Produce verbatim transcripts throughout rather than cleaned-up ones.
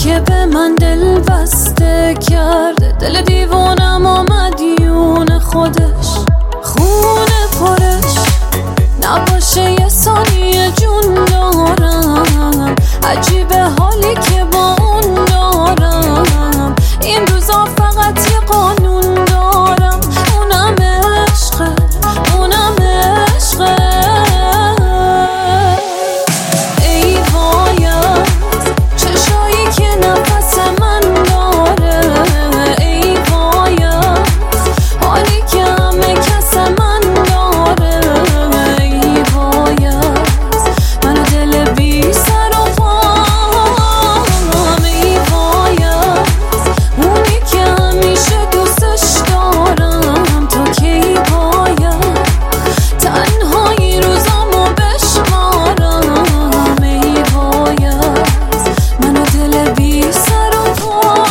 که به من دل بسته کرده، دل دیوانم و مدیون خودش، خونه پرش نباشه یه ثانیه جون دارم. عجیبه حالی که با اون دارم، این روزا فقط یه قانون دارم، اونم عشقه، اونم عشقه. ای وایت چشایی که نفس من داره، ای وایت حالی که همه کس من داره، ای وایت منو دل بی سر و پام، ای وایت اونی که همیشه دوستش دارم، تو که ای وایت تنهایی روزامو بشمارم، ای وایت منو دل بی سر و پام.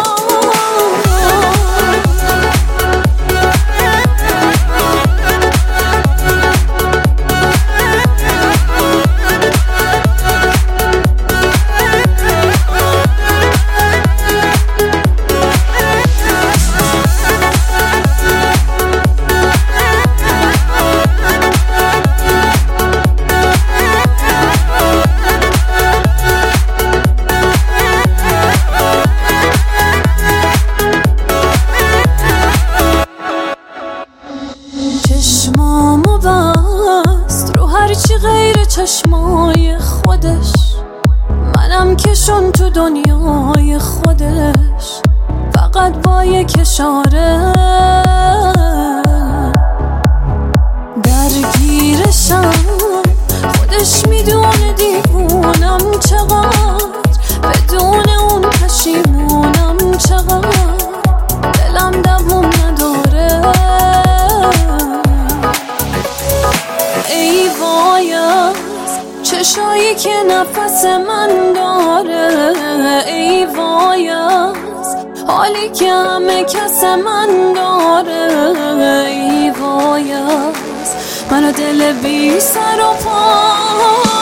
چشمامو بست رو هرچی غیر چشمای خودش، منم کشون تو دنیای خودش، فقط با یک اشاره درگیرشم. خودش میدونه دیوونم چقدر، بدون اون پشیمونم چقدر، دلم دووم نداره. ای وایت چشایی که نفس من داره، ای وایت حالی که همه کس من داره، ای وایت منو دل بی سر و پا.